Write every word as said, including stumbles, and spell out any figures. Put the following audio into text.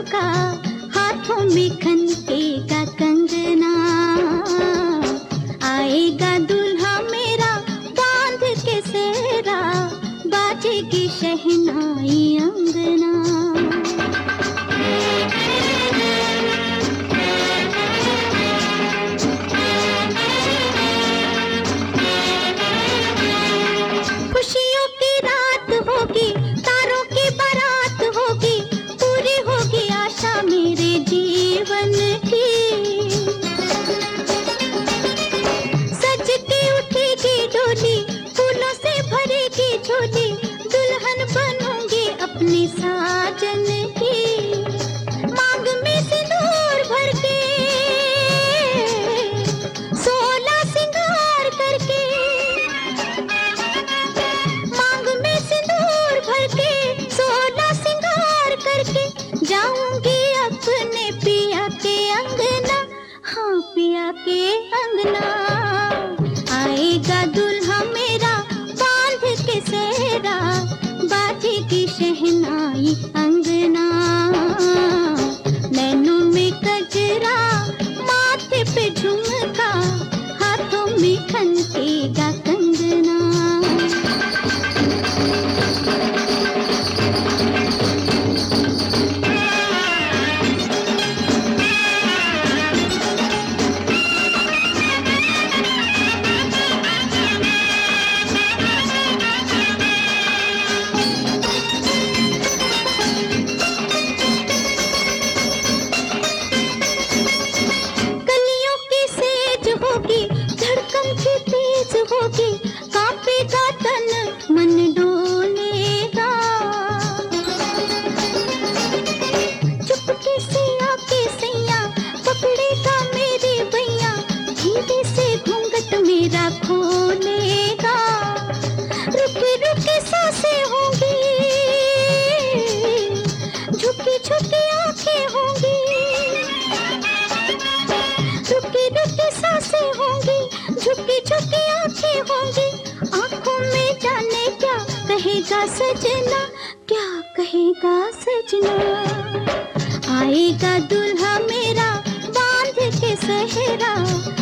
झुमका, हाथों में खनकेगा कंगना। आएगा दूल्हा मेरा बांध के सेहरा, बाजेगी शहनाई अंगना। खुशियों की रात होगी, तारों की बारात होगी, पूरी होगी आशा मेरे जीवन की। सज के उठेगी डोली, फूलों से भरेगी झोली, दुल्हन बनूंगी अपने साजन की। मांग में सिंदूर भर के, सोलह सिंगार करके, मांग में सिंदूर भर के, सोलह सिंगार करके, जाऊंगी अपने पिया के अंगना, हाँ पिया के अंगना। आएगा दूल्हा मेरा बांध के सेहरा, बाजेगी शहनाई अंगना। नैनों में कजरा, माथे पे झुमका, हाथों में खनकेगा कंगना। कलियों की सेज होगी, धड़कन की तेज होगी, कांपेगा तन मन डोलेगा। चुपके से आके सैया पकड़ेगा मेरी बैया, धीरे से घूंघट मेरा खोलेगा। रुकी रुकी सांसें होंगी, झुकी झुकी आंखें होंगी, रुकी रुकी सांसें होंगी, झुकी झुकी आंखें होंगी। आंखों में जाने क्या कहेगा सजना, क्या कहेगा सजना। आएगा दूल्हा मेरा बांध के सेहरा,